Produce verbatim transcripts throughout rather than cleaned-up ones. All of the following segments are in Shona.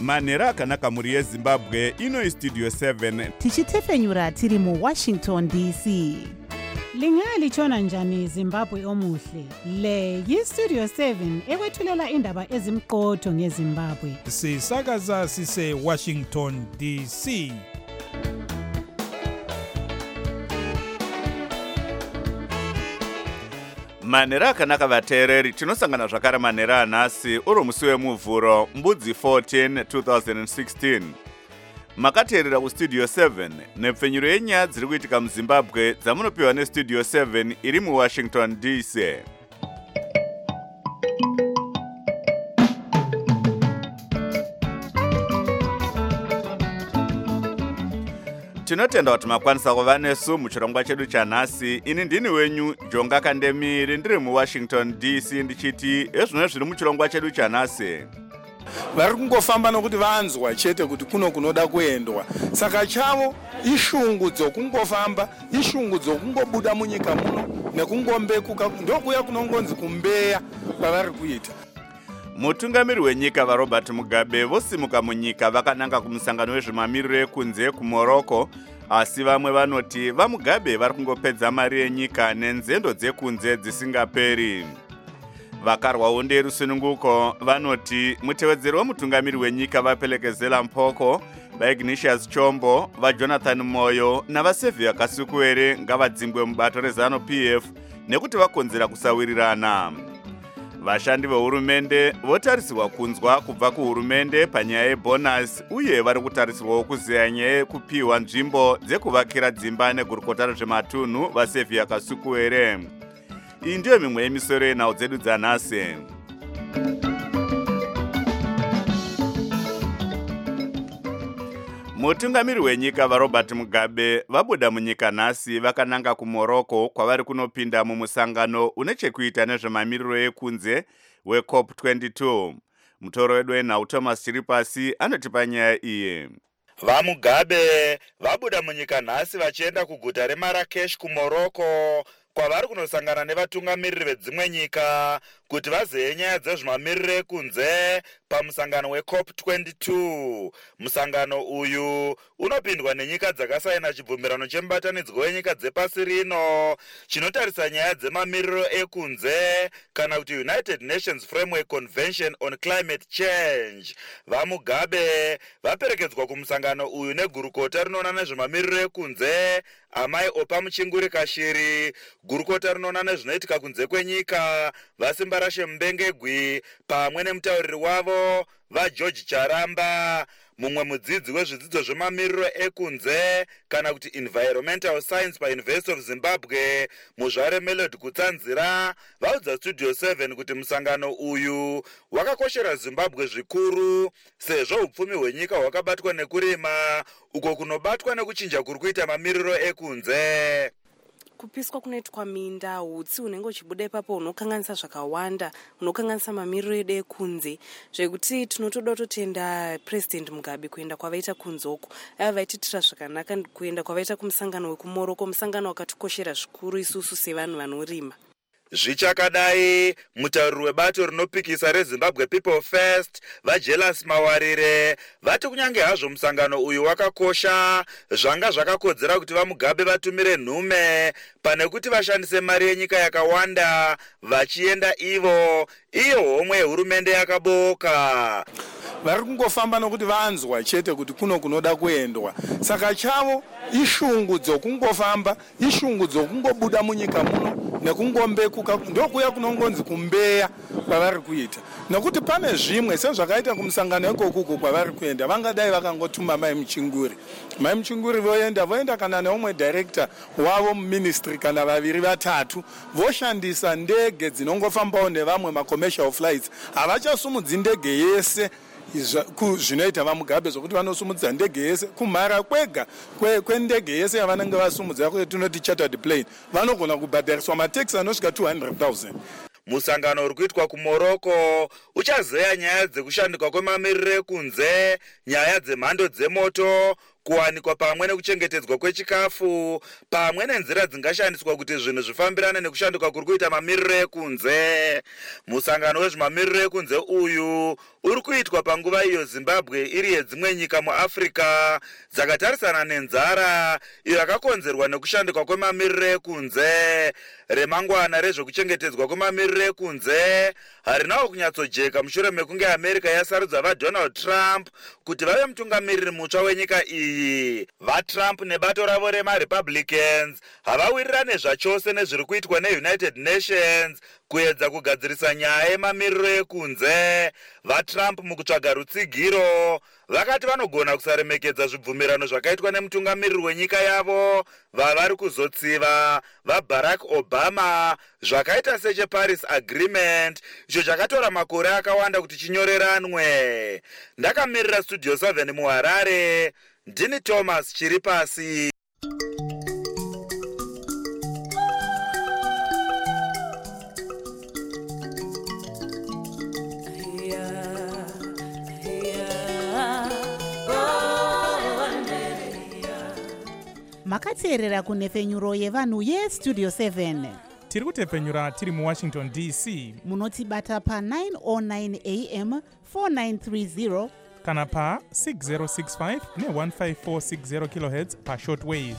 manhero akanaka mhuri yezimbabwe. Ino Studio seven tichitefenyura tiri mu Washington D C. Lingalitshona njani Zimbabwe omuhle? Le yi-Studio seven ekwethulela indaba ezimqotho ngeZimbabwe. Sisakaza sise Washington D C. manhero akanaka vateereri, tinosangana zvakare manhero anhasi uro musi wemuvhuro mbudzi fourteen twenty sixteen. Makateerera kustudio seven nepfenyuro yenyaya dziri kuitika muZimbabwe dzamunopiwa nestudio seven iri muWashington D C. Tinotenda kuti makwanisa kuva nesu muchirongwa chedu chanhasi. Ini ndini wenyu Jonga Kandemiri ndiri muWashington D C ndichiti ezvino zviri muchirongwa chedu chanhasi. Vari kungofamba nokuti vanzwa chete kuti kuno kunoda kuendwa. Saka chavo ishungu dzokungofamba, ishungu dzokungobuda munyika muno nekungombekuka ndokuya kunongonzi kumbeya kwavari kuita. Mutungamiri wenyika vaRobert Mugabe vosimuka munyika vakananga kumusangano wezvemamiriro ekunze kuMorocco, asi vamwe vanoti vaMugabe vari kungopedza mari yenyika nenzendo dzekunze dzisingaperi. Vakarwawo nderusununguko vanoti mutevedzeri wemutungamiri wenyika vapelekezela Mpoko, vaIgnatius Chombo, vaJonathan Moyo navaSevia Kasukuwere ngavadzingwe mubato reZanu P F nekuti vakonzera kusawirirana. Vashandi vehurumende votarisirwa kunzwa kubva kuhurumende panyaya yebonus uye vari kutarisirwawo kuziya nyaya yekupiwa nzvimbo dzekuvakira dzimba negurukota rezvematunhu vaSevia Kasukuwere. Iyi ndiyo mimwe yemisoro yenhau dzedu dzanhasi. Mutungamiri wenyika vaRobert Mugabe vabuda munyika nhasi vakananga kuMorocco kwavari kunopinda mumusangano une chekuita nezvemamiriro ekunze weCOP twenty-two. Mutoro wedu wenhau Thomas Chiripasi anotipa nyaya iyi. VaMugabe vabuda munyika nhasi vachienda kuguta reMarrakesh kuMorocco kwavari kunosangana nevatungamiriri vedzimwe nyika kuti vazeye nyaya dzezvemamiriro ekunze pamusangano weCOP twenty-two. Musangano uyu unopindwa nenyika dzakasaina chibvumirano chemubatanidzwa wenyika dzepasi rino chinotarisa nyaya dzemamiriro ekunze kana kuti United Nations Framework Convention on Climate Change. VaMugabe vaperekedzwa kumusangano uyu negurukota rinoona nezvemamiriro ekunze Amai Opa Muchinguri Kashiri, gurukota rinoona nezvinoitika kunze kwenyika vaSimbarashe Mbengegwi pamwe nemutauriri wavo vaGeorge Charamba, mumwe mudzidzi wezvidzidzo zvemamiriro ekunze kana kuti environmental science paUniversity of Zimbabwe muzvare Melody Kutsanzira vaudza Studio seven kuti musangano uyu wakakoshera Zimbabwe zvikuru sezvo upfumi hwenyika hwakabatwa nekurima uko kunobatwa nekuchinja kuri kuita mamiriro ekunze. Kupiswa kunoitwa minda, hutsi unenge uchibuda ipapo unokanganisa zvakawanda, unokanganisa mamiriro edu ekunze, zvekuti tinotoda kutotenda President Mugabe kuenda kwavaita kunzoko. Ava vaititira zvakanaka kuenda kwavaita kumusangano wekuMorocco, musangano wakatikoshera zvikuru isusu sevanhu vanorima. Zvichakadai, mutauriri webato rinopikisa reZimbabwe People First vaJelas Mawarire vati kunyange hazvo musangano uyu wakakosha, zvanga zvakakodzera kuti vaMugabe vatumire nhume pane kuti vashandise mari yenyika yakawanda vachienda ivo, iyo homwe yehurumende yakaboka. Vari kungofamba nokuti vanzwa chete kuti kuno kunoda kuendwa. Saka chavo ishungu dzokungofamba, ishungu dzokungobuda munyika muno nekungombekuka ndokuya kunongonzi kumbeya kwavari kuita. Nokuti pane zvimwe sezvakaita kumusangano ekokuku kwavari kuenda vangadai vakangotuma Mai Muchinguri. Mai Muchinguri voenda voenda kana neumwe director wavo muministry kana vaviri vatatu voshandisa ndege dzinongofambawo nevamwe macommercial flights. Havachasumudzi ndege yese zvinoita vaMugabe zvokuti vanosumudza ndege yese kumhara kwega kwendege yese yavanenge vasumudza kuti tunoti chartered plane vanogona kubhadhariswa mataxi anosvika two hundred thousand. Musangano uri kuitwa kuMorocco uchazeya nyaya dzekushandikwa kwemamiriro ekunze, nyaya dzemhando dzemoto, kuwanikwa pamwe nekuchengetedzwa kwechikafu pamwe nenzira dzingashandiswa kuti zvinhu zvifambirane nekushanduka kuri kuita mamiriro ekunze. Musangano wezvemamiriro ekunze uyu uri kuitwa panguva iyo Zimbabwe iri yedzimwe nyika muAfrica dzakatarisana nenzara iyo yakakonzerwa nekushanduka kwemamiriro ekunze. Remangwana rezvekuchengetedzwa kwemamiriro ekunze harinawo kunyatsojeka mushure mekunge America yasarudza vaDonald Trump kuti vave mutungamiriri mutsva wenyika iyi. VaTrump nebato ravo remaRepublicans havawirirane zvachose nezviri kuitwa neUnited Nations kuedza kugadzirisa nyaya yemamiriro ekunze. VaTrump mukutsvaga rutsigiro vakati vanogona kusaremekedza zvibvumirano zvakaitwa nemutungamiriri wenyika yavo vavari kuzotsiva vaBarack Obama zvakaita secheParis Agreement icho chakatora makore akawanda kuti chinyoreranwe. Ndakamirira Studio seven muHarare, ndini Thomas Chiripasi. Makateerera kunhefenyuro yevanhu yestudio seven. Tiri kutefenyura tiri muWashington D C. Munotibata pa nine oh nine A M four nine three zero kana pa six zero six five ne one five four six zero kilohertz pa shortwave.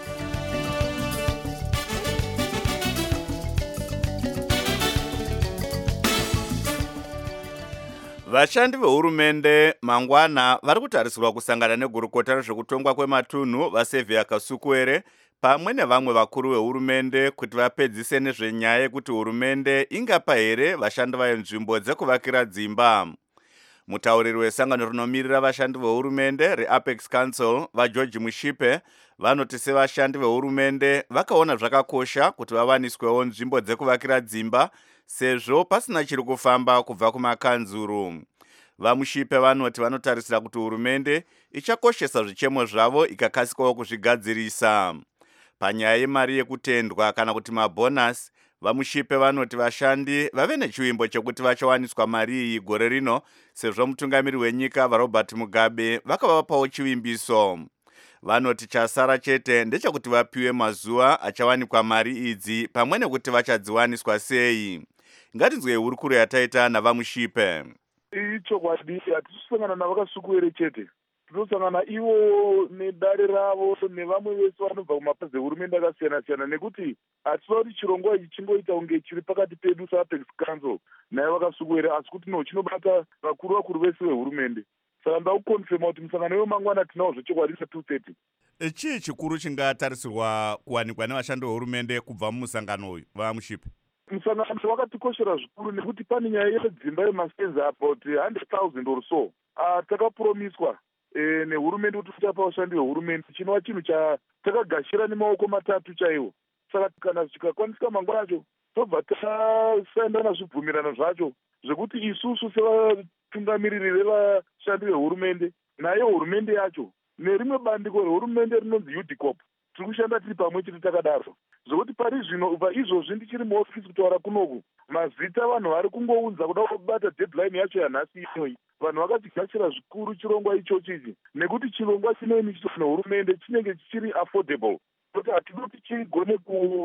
Vashandi vehurumende mangwana vari kutarisirwa kusangana negurukota rezvekutongwa kwematunhu vaSevia Kasukuwere pamwe nevamwe vakuru vehurumende kuti vapedzise nezvenyaya yekuti hurumende ingapa here vashandi vayo nzvimbo dzekuvakira dzimba. Mutauriri wesangano rinomirira vashandi vehurumende reApex Council vaGeorge Mushipe vanoti sevashandi vehurumende vakaona zvakakosha kuti vavaniswewo nzvimbo dzekuvakira dzimba sezvo pasina chiri kufamba kubva kumakanzuru. VaMushipe vanoti vanotarisira kuti hurumende ichakoshesa zvichemo zvavo ikakasikawo kuzvigadzirisa. Panyaya yemari yekutendwa kana kuti mabonasi, VaMushipe vanoti vashandi vave nechiwimbo chekuti vachawaniswa mari iyi gore rino sezvo mutungamiri wenyika vaRobert Mugabe vakavapawo chivimbiso. Vanoti chasara chete ndechekuti vapiwe mazuva achawanikwa mari idzi pamwe nekuti vachadziwaniswa sei. Ngatinzwe hurukuro yataita navaMushipe. Ichokwadi hatisangana navakasukuwere chete, tinosangana ivo nedare ravo nevamwe vese vanobva kumapazi ehurumende akasiyana siyana, nekuti hatisa kuti chirongwa ichi chingoita kunge chiri pakati pedu seApex Council naye vakasukuwere, asi kuti no chinobata vakuru vakuru vese vehurumende. Saka ndakukonfirma kuti musangano wemangwana tinawo zvechokwadi sa two thirty. Chii chikuru chingatarisirwa kuwanikwa nevashandi vehurumende kubva mumusangano uyu vaMushipe? Musangano wakatikoshera zvikuru nekuti pane nyaya yedzimba yemastenzi about one hundred thousand or so takapromiswa nehurumende kuti tichapa vashandi vehurumende, chinova chinhu chatakagashira nemaoko matatu chaiwo. Saka kana zvikakwanisika mangwana acho tobva tasaenda nazvibvumirano zvacho zvekuti isusu sevatungamiriri vevashandi vehurumende naye hurumende yacho nerimwe bandiko rehurumende rinonzi U D C O P tiri kushanda tiri pamwe chete takadaro, zvokuti pari zvino ubva izvozvi ndichiri muofisi kutaura kunoku mazita vanhu vari kungounza kuda kubata deadline yacho yanhasi inoyi. Vanhu vakachigashira zvikuru chirongwa ichochi ichi nekuti chirongwa chinoimiswa nehurumende chinenge chichiri affordable, kuti hatidi kuti chigone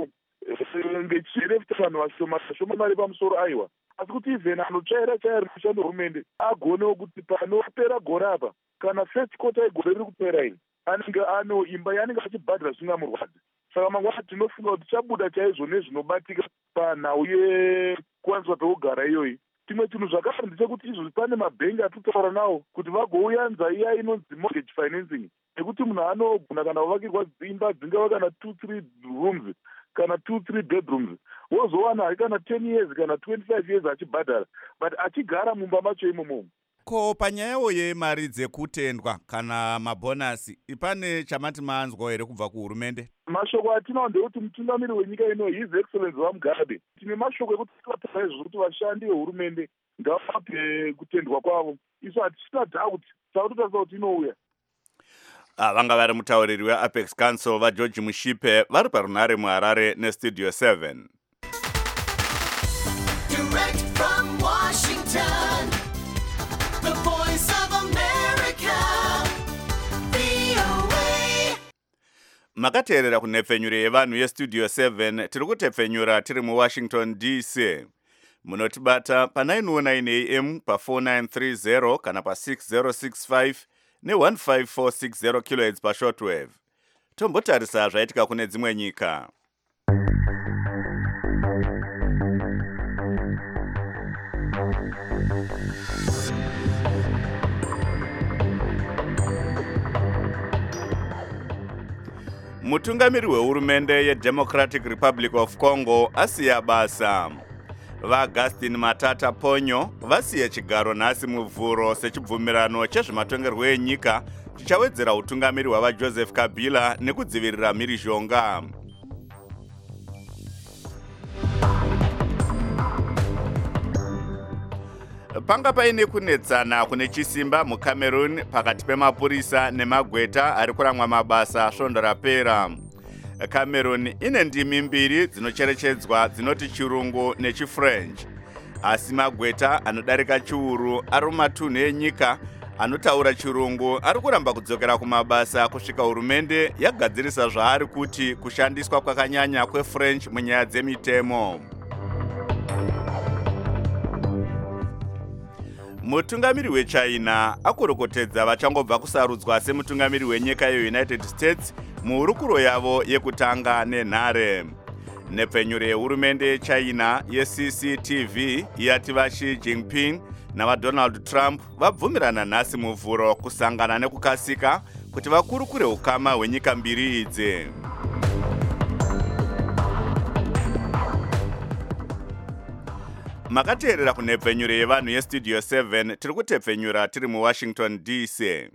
kunge chichirefta vanhu vashoma vashoma mari pamusoro aiwa, asi kuti even anotsvaira chaira rinoshanda hurumende agonewo kuti panopera gore apa kana first quarter yegore riri kupera iri anenge ano imba yaanenge achibhadhira zvingamurwadzi. Saka mangwana tinofunga kuti tichabuda chaizvo nezvinobatika panhau yekuwaniswa pekugara iyoyi. Timwe chinhu zvakare ndechekuti izvozvi pane mabhengi atitaura nawo kuti vagouyanza iya inonzi mortgage financing, nekuti munhu anogona kana kuvakirwa dzimba dzingava kana two three rooms kana two three bedrooms, wozowana hari kana ten years kana twenty-five years achibhadhara, but achigara mumba macho imomo. Ko panyayawo yemari dzekutendwa kana mabonasi ipane chamati maanzwa here kubva kuhurumende? Mashoko atinawo ndekuti mutungamiri wenyika ino His Excellency vaMugabe tine mashoko ekuti tikataura izvo kuti vashandi vehurumende ngavape kutendwa kwavo. Isu hatisina doubt takutotarisa kuti inouya. Vanga vari mutauriri weApex Council vaGeorge Mushipe vari parunhare muHarare neStudio seven. Direct from Washington, the voice of America, V O A. makateerera kunhepfenyuro yevanhu yestudio seven tiri kutepfenyura tiri muwashington D C. Munotibata pa nine oh nine A M pa four nine three zero kana pa six zero six five ne one five four six zero kilohertz pa shortwave. Tombotarisa zvaitika kune dzimwe nyika. Mutungamiri wehurumende yeDemocratic Republic of Congo asiya basa. VaAugustin Matata Ponyo vasiye chigaro nhasi muvhuro sechibvumirano chezvematongerwo enyika chichawedzera utungamiri hwavaJoseph Kabila nekudzivirira mhirizhonga. Panga paine kunetsana kune chisimba muCameroon pakati pemapurisa nemagweta ari kuramwa mabasa svondo rapera. Cameroon ine ndimi mbiri dzinocherechedzwa dzinoti Chirungu nechiFrench. Asi magweta anodarika chiuru ari mumatunhu enyika anotaura Chirungu ari kuramba kudzokera kumabasa kusvika hurumende yagadzirisa zvaari kuti kushandiswa kwakanyanya kweFrench munyaya dzemitemo. Mutungamiri weChina akurokotedza vachangobva kusarudzwa semutungamiri wenyika yeUnited States muhurukuro yavo yekutanga nenhare. Nepfenyuro yehurumende yeChina yeC C T V yati vaXi Jinping navaDonald Trump vabvumirana nhasi muvhuro kusangana nekukasika kuti vakurukure ukama hwenyika mbiri idzi. Makateerera kunhepfenyuro yevanhu yestudio seven tiri kutepfenyura tiri muWashington D C.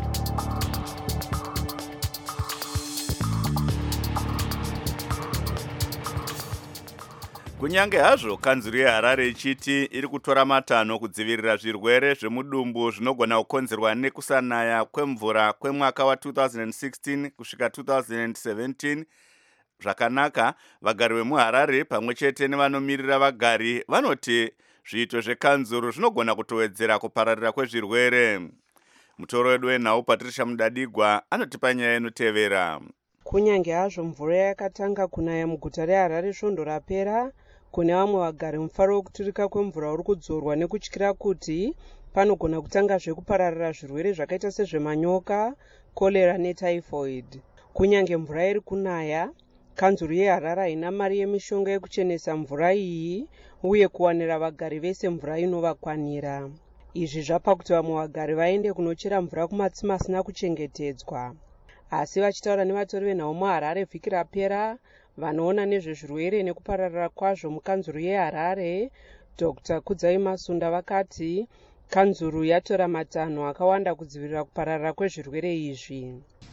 Kunyange hazvo kanzuru yeHarare ichiti iri kutora matanho kudzivirira zvirwere zvemudumbu zvinogona kukonzerwa nekusanaya kwemvura kwemwaka wa two thousand sixteen kusvika two thousand seventeen, zvakanaka vagari vemuHarare pamwe chete nevanomirira vagari vanoti zviito zvekanzuru zvinogona kutowedzera kupararira kwezvirwere. Mutoro wedu wenhau Patricia Mudadigwa anotipa nyaya inotevera. Kunyange hazvo mvura yakatanga kunaya muguta reHarare svondo rapera, kune vamwe vagari mufaro wekuturika kwemvura uri kudzorwa nekutyira kuti panogona kutanga zvekupararira zvirwere zvakaita sezvemanyoka, kolera netyphoid. Kunyange mvura iri kunaya, kanzuru yeHarare haina mari yemishonga yekuchenesa mvura iyi uye kuwanira vagari vese mvura inovakwanira. Izvi zvapa kuti vamwe vagari vaende kunochera mvura kumatsime asina kuchengetedzwa. Asi vachitaura nevatori venhau muHarare vhiki rapera, vanoona nezvezvirwere nekupararira kwazvo mukanzuru yeHarare, Doctor Kudzai Masunda vakati kanzuru yatora matanho akawanda kudzivirira kupararira kwezvirwere izvi.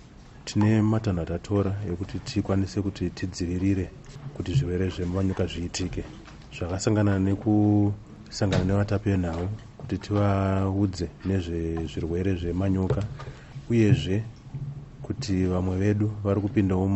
Tine matanho atatora ekuti tikwanise kuti tidzivirire kuti zvirwere zvemanyoka zviitike, zvakasangana nekusangana nevatapi venhau kuti tivaudze nezvezvirwere zvemanyoka, uyezve kuti vamwe vedu vari kupindawo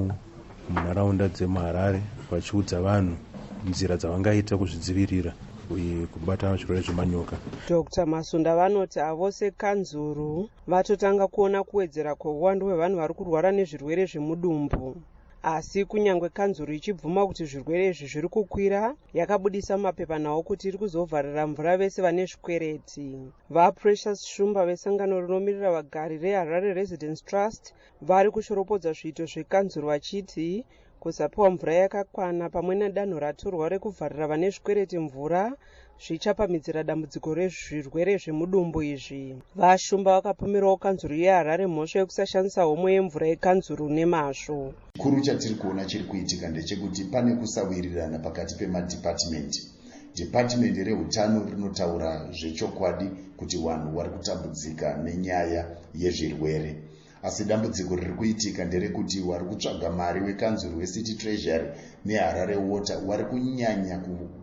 munharaunda dzemuHarare vachiudza vanhu nzira dzavangaita kuzvidzivirira uye kubata zvirwere zvemanyoka. Doctor Masunda vanoti avose kanzuru vatotanga kuona kuwedzera kweuwandu hwevanhu vari kurwara nezvirwere zvemudumbu. Asi kunyange kanzuru ichibvuma kuti zvirwere izvi zviri kukwira, yakabudisa mapepanhau kuti iri kuzovharira mvura vese vane zvikwereti. VaPrecious Shumba vesangano rinomirira vagari reHarare Residence Trust vari kushoropodza zviito zvekanzuru vachiti kusapiwa mvura yakakwana pamwe nedanho ratorwa rekuvharira vane zvikwereti mvura zvichapamhidzira dambudziko rezvirwere zvemudumbu izvi. VaShumba vakapomerawo kanzuru yeHarare mhosva yekusashandisa homwe yemvura yekanzuru nemazvo. Chikuru chatiri kuona chiri kuitika ndechekuti pane kusawirirana pakati pemadhipatimenti. Dhipatimenti reutano rinotaura zvechokwadi kuti vanhu vari kutambudzika nenyaya yezvirwere. Asi dambudziko riri kuitika nderekuti wari kutsvaga mari wekanzuru weCity Treasury neHarare Water wari kunyanya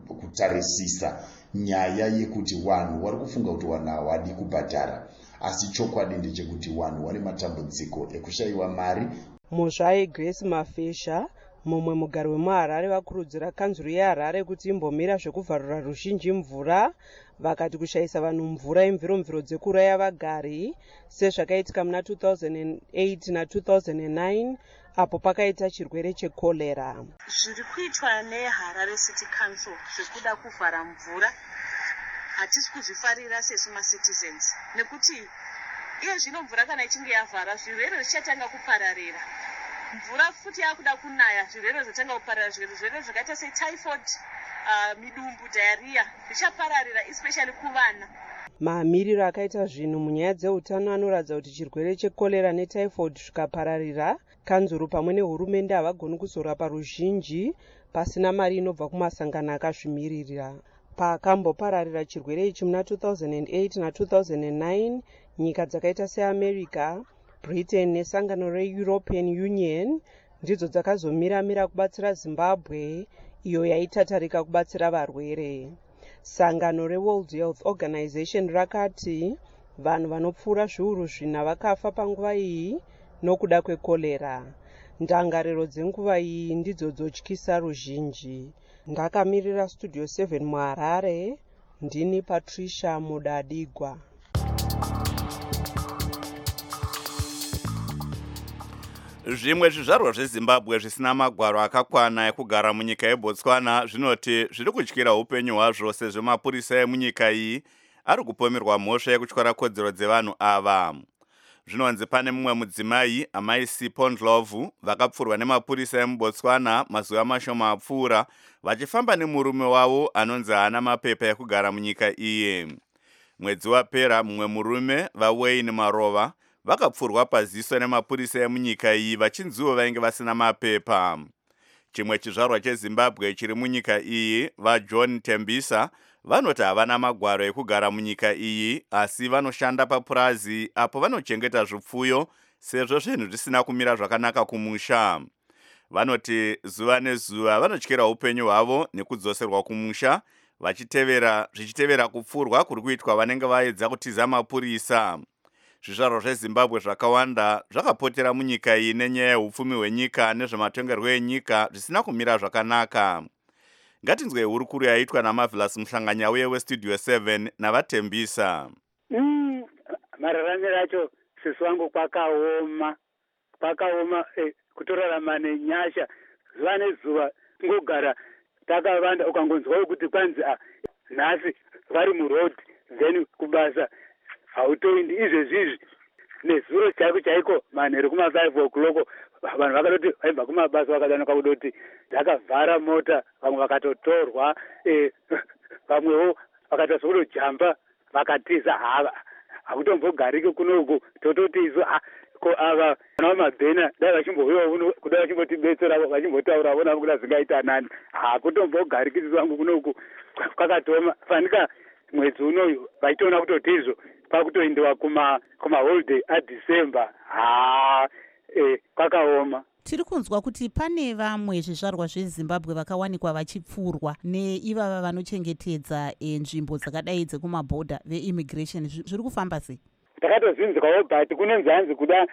kutarisisa nyaya yekuti vanhu vari kufunga kuti vanhu havadi kubhadhara. Asi chokwadi ndechekuti vanhu vari matambudziko ekushayiwa mari. Muzvaye Grace Mafesha, mumwe mugari wemuHarare, vakurudzira kanzuru yeHarare kuti imbomira zvekuvharura ruzhinji mvura, vakati kushayisa vanhu mvura imviro-mviro dzekuraya vagari sezvakaitika muna two thousand eight na two thousand nine apo pakaita chirwere chekorera. Zviri kuitwa neHarare City Council zvekuda kuvhara mvura hatisi kuzvifarira sesu macitizens, nekuti iye zvino mvura kana ichinge yavhara zvirwere zvichatanga kupararira. Mvura futi yakuda kunaya, zvirwere zvotanga kupararira, zvirwere zvakaita setyphoid, uh, midumbu, diarrhea zvichapararira especially kuvana. Mamiriro akaita zvinhu munyaya dzeutano anoratidza kuti chirwere chekorera netyphoid zvikapararira, kanzuru pamwe nehurumende havagoni kuzorapa ruzhinji pasina mari inobva kumasangano akazvimiririra. Pakambopararira chirwere ichi muna two thousand eight na two thousand nine, nyika dzakaita seAmerica, Britain nesangano reEuropean Union ndidzo dzakazomira-mira kubatsira Zimbabwe, iyo yaitatarika kubatsira varwere. Sangano reWorld Health Organization rakati vanhu vanopfuura zviuru zvina vakafa panguva iyi nokuda kwekorera. Ndangariro dzenguva iyi ndidzo dzotyisa ruzhinji. Ndakamirira Studio seven muHarare, ndini Patricia Mudadigwa. Zvimwe zvizvarwa zveZimbabwe zvisina magwaro akakwana ekugara munyika yeBotswana zvinoti zviri kutyira upenyu hwazvo sezvo mapurisa emunyika iyi ari kupomerwa mhosva yekutyara kodzero dzevanhu ava. Zvinonzi pane mumwe mudzimai, amai Sipho Ndlovu, vakapfurwa nemapurisa emuBotswana mazuva mashoma apfuura vachifamba nemurume wavo anonzi haana mapepa ekugara munyika iye. Mwedzi wapera mumwe murume, vaWayne Marova, vakapfurwa paziso nemapurisa emunyika iyi vachinziwo vainge vasina mapepa. Chimwe chizvarwa cheZimbabwe chiri munyika iyi, vaJohn Tembisa, vanoti havana magwaro ekugara munyika iyi asi vanoshanda papurazi apo vanochengeta zvipfuyo sezvo zvinhu zvisina kumira zvakanaka kumusha. Vanoti zuva nezuva vanotyira upenyu hwavo nekudzoserwa kumusha vachitevera zvichitevera kupfurwa kuri kuitwa vanenge vaedza kutiza mapurisa. Zvizvarwa zveZimbabwe zvakawanda zvakapotera munyika iyi nenyaya yeupfumi hwenyika nezvematongerwo enyika zvisina kumira zvakanaka. Ngatinzwe hurukuru yaitwa naMarvelous Mhlanganyauye weStudio seven navatembisa. Mm, mararamiro acho sesu wangu kwakaoma. Kwakaoma eh, kutorarama nenyasha. Zuva nezuva ngogara takavanda ukangonzwa kuti kwanzi ah, nhasi vari muroad then kubasa hautoindi izvezvizvi nezuro chaiko chaiko manheru kuma five o'clock vanhu vakatoti vaibva kumabasa vakadanoka kudoti dzakavhara mota, vamwe vakatotorwa, eh, vamwewo vakatozokudojamba vakatiza hava hakutombogariki kunoku tototi isu ko ava vana vamabhena dai vachimbouyawo uno kudai vachimbotibetsera vachimbotaura vona kuda zvingaita nani hakutombogariki isu vangu kunoku kwakatoma fanika mwedzi unoyu vachitoona kutotizvo pakutoendewa kuma kuma holiday aDecember ha eh kwakaoma. Tiri kunzwa kuti pane vamwe zvizvarwa zveZimbabwe vakawanikwa vachipfurwa neivava vanochengetedza nzvimbo dzakadai dzekumabhodha veimmigration, zviri kufamba sei? Takatozvinzwawo but kunonzi hanzi kuda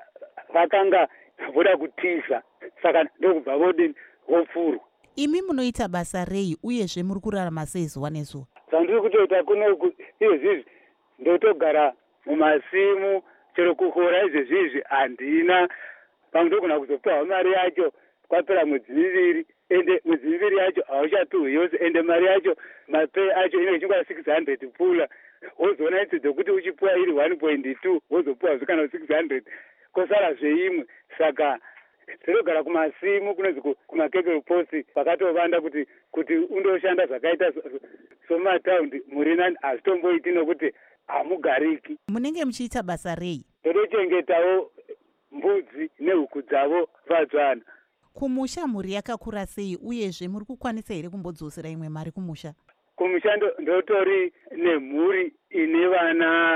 vakanga voda kutiza saka ndokubva vodini vopfurwa. Imi munoita basa rei uyezve muri kurarama sei zuva nezuva? Zvandiri kutoita kuno izvezvizvi ndotogara mumasimu chero kukora izvezvizvi handina pamwe ndogona kuzopiwa mari yacho kwapera mwedzi miviri ende mwedzi miviri yacho hauchapiwi yose ende mari yacho mapei acho inenge ichingwa six hundred pfuura wozoona itsi dzekuti uchipiwa iri one point two wozopiwa zvikana six hundred kosara zveimwe saka tinogara kumasimu kunonzi kumakekero post pakatovanda kuti kuti undoshanda zvakaita somataundi muri nani hazvitomboiti nokuti hamugariki. Munenge muchiita basa rei? Totochengetawo mbudzi nehuku dzavo vadzwana. Kumusha mhuri yakakura sei uyezve muri kukwanisa here kumbodzosera imwe mari kumusha? Kumusha ndotori nemhuri ine vana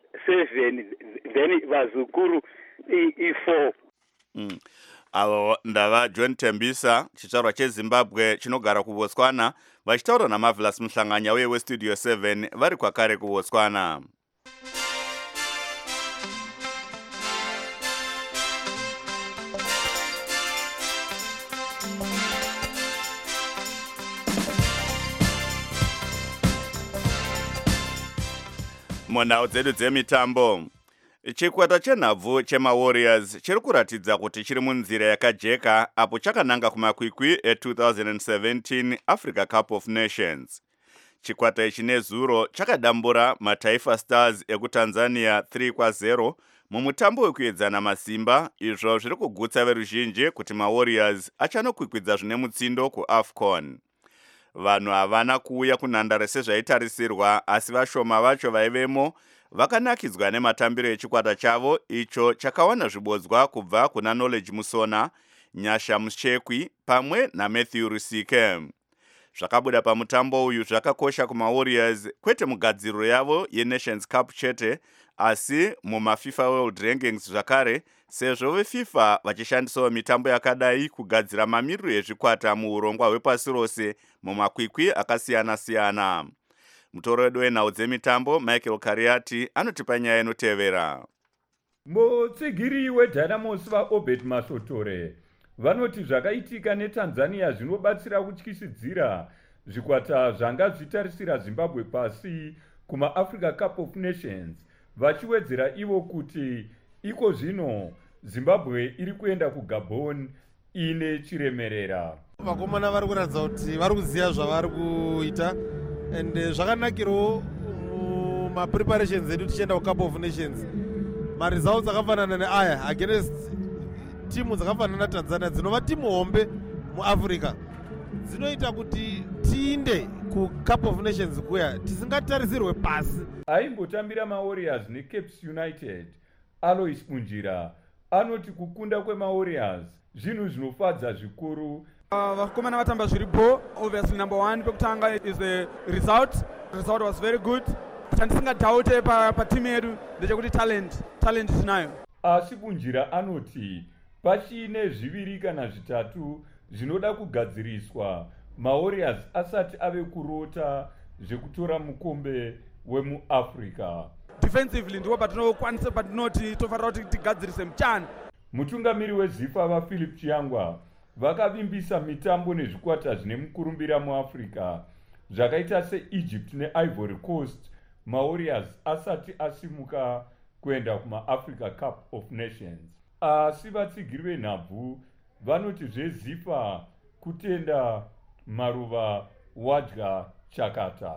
seven then vazukuru i4. Mm. Avo ndava John Tembisa, chitsvarwa cheZimbabwe chinogara kuBotswana, vachitaura naMarvelous Mhlanganyauye weStudio seven vari kwakare kuBotswana. Munhau dzedu dzemitambo, chikwata chenhabvu chemawarriors chiri kuratidza kuti chiri munzira yakajeka apo chakananga kumakwikwi e-twenty seventeen Africa Cup of Nations. Chikwata ichi nezuro chakadambura maTaifa Stars ekuTanzania three kwa zero mumutambo wekuedzana masimba, izvo zviri kugutsa veruzhinji kuti maWarriors achanokwikwidza zvine mutsindo kuAFCON. Vanhu havana kuuya kunhandare sezvaitarisirwa, asi vashoma vacho vaivemo vakanakidzwa nematambiro echikwata chavo, icho chakawana zvibodzwa kubva kuna Knowledge Musona, Nyasha Muchekwi pamwe naMatthew Rusike. Zvakabuda pamutambo uyu zvakakosha kumaWarriors, kwete mugadziriro yavo yeNations Cup chete, asi mumaFIFA World Rankings zvakare, sezvo veFIFA vachishandisawo mitambo yakadai kugadzira mamiriro ezvikwata muurongwa hwepasi rose mumakwikwi akasiyana-siyana. Mutoro wedu wenhau dzemitambo Michael Kariati anotipa nyaya inotevera. Mutsigiri weDynamos vaObed Masotore vanoti zvakaitika neTanzania zvinobatsira kutyisidzira zvikwata zvanga zvitarisira Zimbabwe pasi kumaAfrica Cup of Nations, vachiwedzera ivo kuti iko zvino Zimbabwe iri kuenda kuGabon ine chiremerera. Vakomana vari kuratidza kuti vari kuziva zvavari kuita, and zvakanakirawo mumapreparations edu tichienda kuCup of Nations. Maresults akafanana neaya against timu dzakafanana naTanzania dzinova timu hombe muAfrica, dzinoita kuti tiinde kuCup of Nations kuya tisingatarisirwe pasi. Aimbotambira maWarriors neCapes United, Alois Munjira anoti kukunda kwemaWarriors zvinhu zvinofadza zvikuru. Vakomana vatamba zviripo. Obviously number one pekutanga is the result. The result was very good. Chandisingadhaute patimu yedu ndechekuti talent talent tinayo. Asi Munjira anoti pachine zviviri kana zvitatu zvinoda kugadziriswa maWarriors asati ave kurota zvekutora mukombe wemuAfrica. Defensively ndiwo patinokwanisa patinoti tofanira kuti tigadzirise muchana. Mutungamiri weZIFA vaPhilip Chiyangwa vakavimbisa mitambo nezvikwata zvine mukurumbira muAfrica zvakaita seEgypt neIvory Coast maWarriors asati asimuka kuenda kumaAfrica Cup of Nations. Asi vatsigiri venhabvu vanoti zveZIFA kutenda maruva wadya chakata.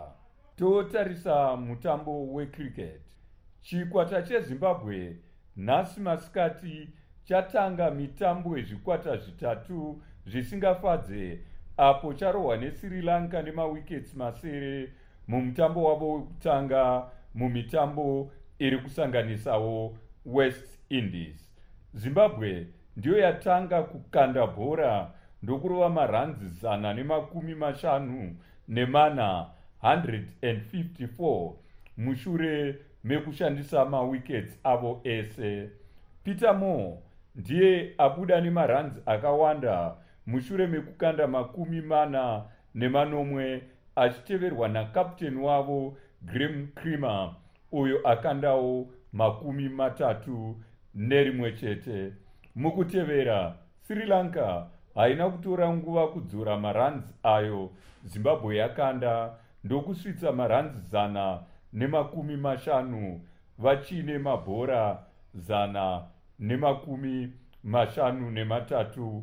Totarisa mutambo wecricket. Chikwata cheZimbabwe nhasi masikati chatanga mitambo yezvikwata zvitatu zvisingafadze, apo charohwa neSri Lanka nemawickets masere mumutambo wavo wekutanga mumitambo iri kusanganisawo West Indies. Zimbabwe ndiyo yatanga kukanda bhora ndokurova maranzi zana nemakumi mashanu nemana one hundred fifty-four mushure mekushandisa mawickets avo ese. Peter Moore ndiye abuda nemaranzi akawanda mushure mekukanda makumi mana nemanomwe, achiteverwa nakapteni wavo Graham Creamer uyo akandawo makumi matatu nerimwe chete. Mukutevera, Sri Lanka haina kutora nguva kudzora maranzi ayo Zimbabwe yakanda ndokusvitsa maranzi zana nemakumi mashanu vachine mabhora zana nemakumi mashanu nematatu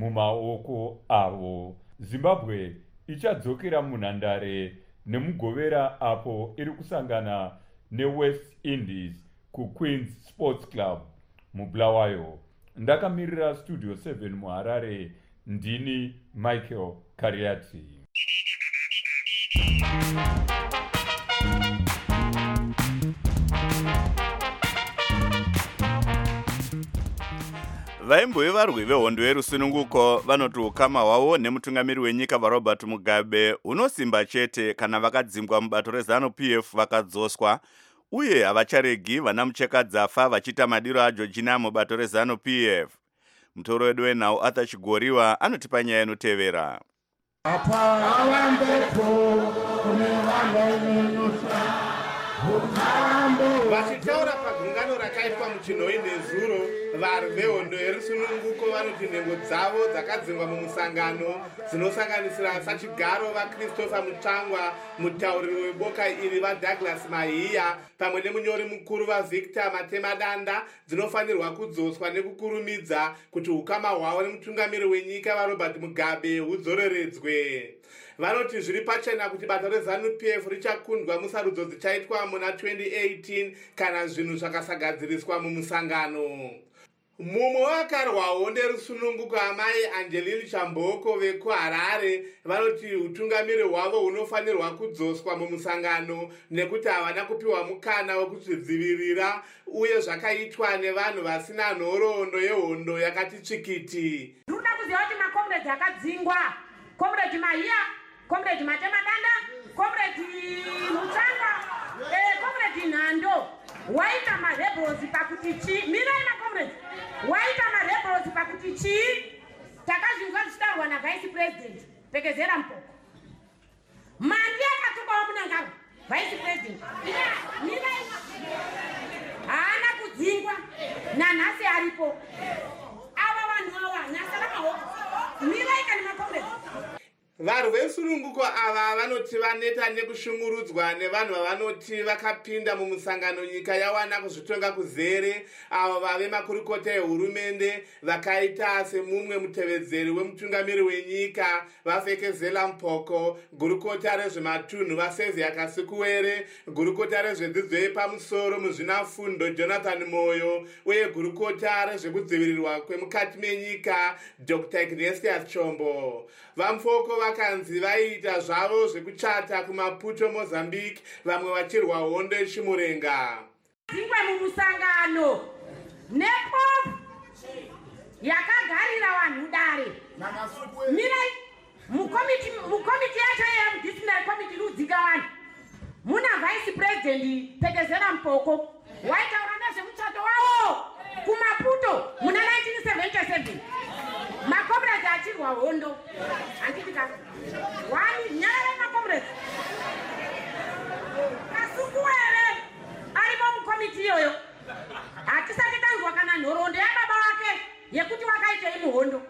mumaoko avo. Zimbabwe ichadzokera munhandare nemugovera apo iri kusangana neWest Indies kuQueens Sports Club muBulawayo. Ndakamirira Studio seven muHarare, ndini Michael Kariati. Vaimbo varwi vehondo yerusununguko vanoti ukama hwavo nemutungamiri wenyika vaRobert Mugabe unosimba chete kana vakadzingwa mubato reZANU-P F vakadzoswa, uye havacharegi vana muchekadzafa vachita madiro aJoργina mubato reZANU-P F. Mutoro wedu wenhau Arthur Chigoriwa anotipa nyaya inotevera. Vachitaura pagungano rakaitwa muchinhoi nezuro vari vehondo yerusununguko vanoti nhengo dzavo dzakadzingwa mumusangano dzinosanganisira sachigaro vakristopher mutsvangwa, mutauriri weboka iri vadouglas mahiya pamwe nemunyori mukuru vavictor matemadanda dzinofanirwa kudzoswa nekukurumidza kuti ukama hwavo nemutungamiri wenyika varobert mugabe hudzoreredzwe. Vanoti zviri pachena kuti bata rezanu P F richakundwa musarudzo dzichaitwa muna twenty eighteen kana zvinhu zvakasagadziriswa mumusangano. Mumwe wakarwawo nderusununguko amai Angeline Chamboko vekuharare vanoti utungamiri hwavo hunofanirwa kudzoswa mumusangano nekuti havana kupiwa mukana wekuzvidzivirira uye zvakaitwa nevanhu vasina nhoroondo yehondo yakati tsvikiti. Ndinoda kuziva kuti makomrade akadzingwa, komrade Mahiya, komrade Matemadanda, komrade Mutsvangwa, eh, komrade Nhando, waita marebels pakuti chi, mirai makomrade, waita marebels pakuti chi, takazvinzwa zvichitarwa navice president, Pekezera Mpoko. Mandi yakatukawo munangaro, vice president, mirai, haana kudzingwa, nanhasi aripo. Ava vanhu ava, nasara maoko, mirai kana makomrade. Vanhu vesununguko ava vanoti vaneta nekushungurudzwa nevanhu vavanoti vakapinda mumusangano nyika yawana kuzvitonga kuzere avo vave makurukota ehurumende vakaita semumwe mutevedzeri wemutungamiri wenyika vaFekezela Mpoko, gurukota rezvematunhu vaSevia Kasikuwere, gurukota rezvedzidzo yepamusoro muzvinafundo Jonathan Moyo uye gurukota rezvekudzivirirwa kwemukati menyika Doctor Ignatius Chombo. Vamfoko vakanzi vaita zvavo zvekuchata kuMaputo Mozambique vamwe vachirwa hondo yechimurenga. Dzingwe mumusangano nepop yakagarira vanhu dare. Mirai mukomiti mukomiti yacho yemudisciplinary committee inodzika vanhu. Muna vice president Pekezera Mpoko waitaura nezvemuchato wavo kuMaputo muna nineteen seventy-seven. Makomrade achirwa hondo. Anditika. Wani nyara makomrade. Kasikuwere arimo mukomiti yoyo. Hatisati tanzwa kana nhoroondo yababa wake yekuti wakaita imuhondo.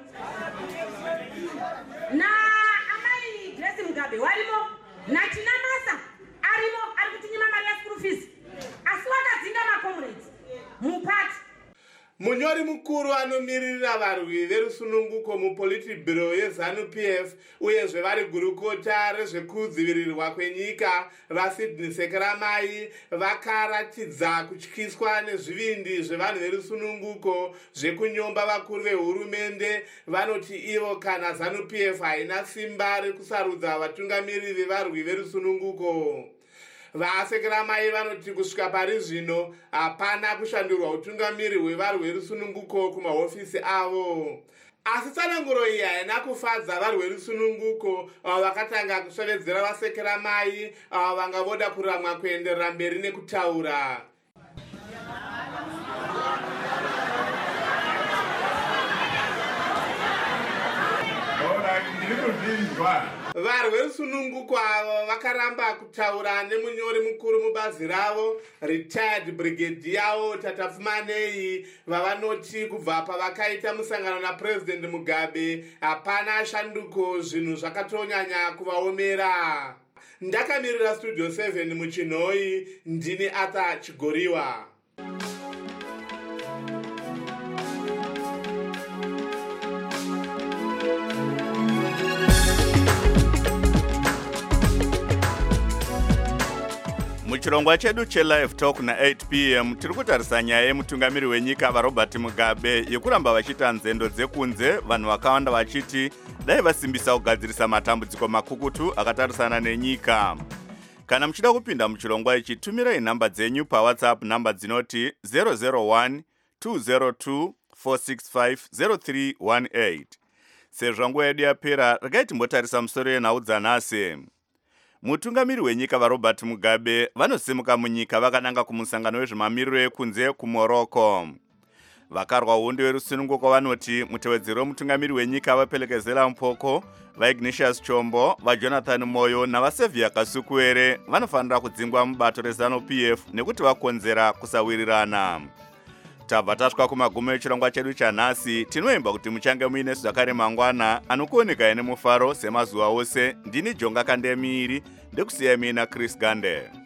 Na amai Grace Mugabe warimo na China Masa arimo ari kutinyima mari ya school fees. Asi wakadzinga makomrade mupati. Munyori mukuru anomirira varwi verusununguko mupolitibhiro yezanu P F uyezve vari gurukota rezvekudzivirirwa kwenyika vaSydney Sekeramai vakaratidza kutyiswa nezvivindi zvevanhu verusununguko zvekunyomba vakuru vehurumende. Vanoti ivo kana zanu P F haina simba rekusarudza vatungamiri vevarwi verusununguko. VaSekeramai vanoti kusvika pari zvino hapana kushandurwa utungamiri hwevarwi verusununguko kumahofisi avo. Asi tsananguro iyi haina kufadza varwi verusununguko avo vakatanga kusvevedzera vaSekeramai avo vanga voda kuramwa kuenderera mberi nekutaura. Varwi verusununguko avo vakaramba kutaura nemunyori mukuru mubazi ravo retired brigadier Tata Pfumanei vavanoti kubva pavakaita musangano naPresident Mugabe hapana shanduko zvinhu zvakatonyanya kuvaomera. Ndakamirira Studio seven muchinhoi, ndini Arthur Chigoriwa. Muchirongwa chedu chelive talk na eight p m tiri kutarisa nyaya yemutungamiri wenyika vaRobert Mugabe yekuramba vachiita nzendo dzekunze, vanhu vakawanda vachiti dai vasimbisa kugadzirisa matambudziko makukutu akatarisana nenyika. Kana muchida kupinda muchirongwa ichi, tumirai nhamba dzenyu paWhatsApp, nhamba dzinoti zero zero one two zero two four six five zero three one eight. Sezvo nguva yedu yapera, regai timbotarisa musoro yenhau dzanhasi. Mutungamiri wenyika vaRobert Mugabe vanosimuka munyika vakananga kumusangano wezvemamiriro ekunze kuMorocco. vakarwa hondo yerusununguko vanoti mutevedzeri wemutungamiri wenyika vapelekezela mpoko vaignatius chombo vajonathan moyo navasevhia kasukuere vanofanira kudzingwa mubato rezanu p f nekuti vakonzera kusawirirana. tabva tasvika kumagumo echirongwa chedu chanhasi. Tinoimba kuti muchange muine zvakare mangwana anokuoneka ine mufaro semazuva ose. Ndini Jonga Kandemiri ndekusiya mina Chris Gande.